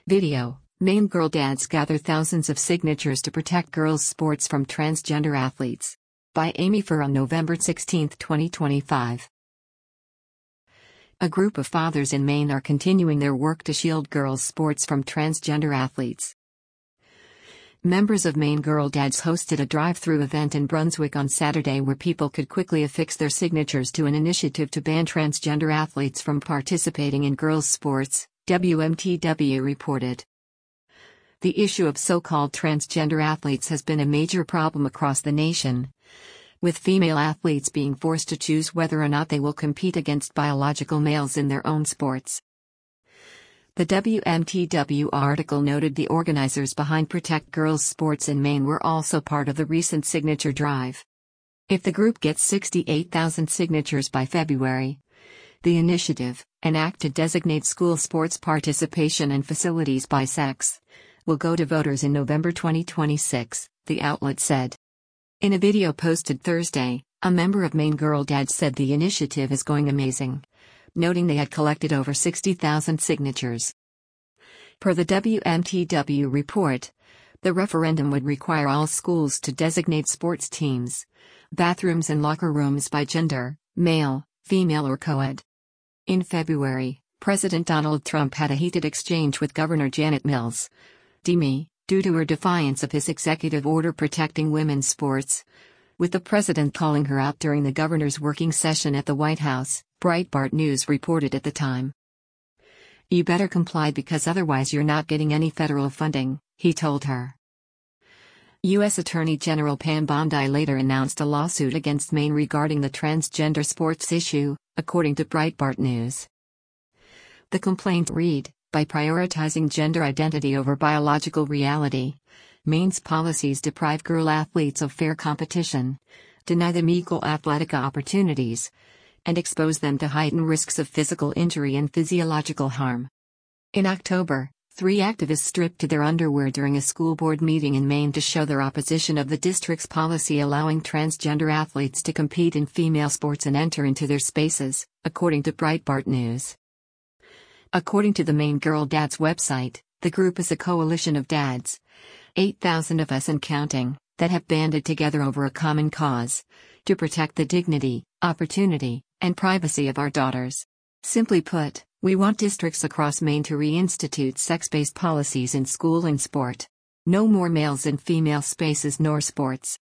Video: Maine girl dads gather thousands of signatures to protect girls' sports from transgender athletes. By Amy Furr on November 16, 2025. A group of fathers in Maine are continuing their work to shield girls' sports from transgender athletes. Members of Maine Girl Dads hosted a drive-through event in Brunswick on Saturday where people could quickly affix their signatures to an initiative to ban transgender athletes from participating in girls' sports, WMTW reported. The issue of so-called transgender athletes has been a major problem across the nation, with female athletes being forced to choose whether or not they will compete against biological males in their own sports. The WMTW article noted the organizers behind Protect Girls Sports in Maine were also part of the recent signature drive. If the group gets 68,000 signatures by February, the initiative, an act to designate school sports participation and facilities by sex, will go to voters in November 2026, the outlet said. In a video posted Thursday, a member of Maine Girl Dads said the initiative is going amazing, noting they had collected over 60,000 signatures. Per the WMTW report, the referendum would require all schools to designate sports teams, bathrooms and locker rooms by gender, male, female or co-ed. In February, President Donald Trump had a heated exchange with Governor Janet Mills, DME, due to her defiance of his executive order protecting women's sports, with the president calling her out during the governor's working session at the White House, Breitbart News reported at the time. "You better comply because otherwise you're not getting any federal funding," he told her. U.S. Attorney General Pam Bondi later announced a lawsuit against Maine regarding the transgender sports issue, according to Breitbart News. The complaint read, "By prioritizing gender identity over biological reality, Maine's policies deprive girl athletes of fair competition, deny them equal athletic opportunities, and expose them to heightened risks of physical injury and physiological harm." In October, 3 activists stripped to their underwear during a school board meeting in Maine to show their opposition of the district's policy allowing transgender athletes to compete in female sports and enter into their spaces, according to Breitbart News. According to the Maine Girl Dads website, the group is a coalition of dads, 8,000 of us and counting, that have banded together over a common cause, to protect the dignity, opportunity, and privacy of our daughters. Simply put, we want districts across Maine to reinstitute sex-based policies in school and sport. No more males in female spaces nor sports.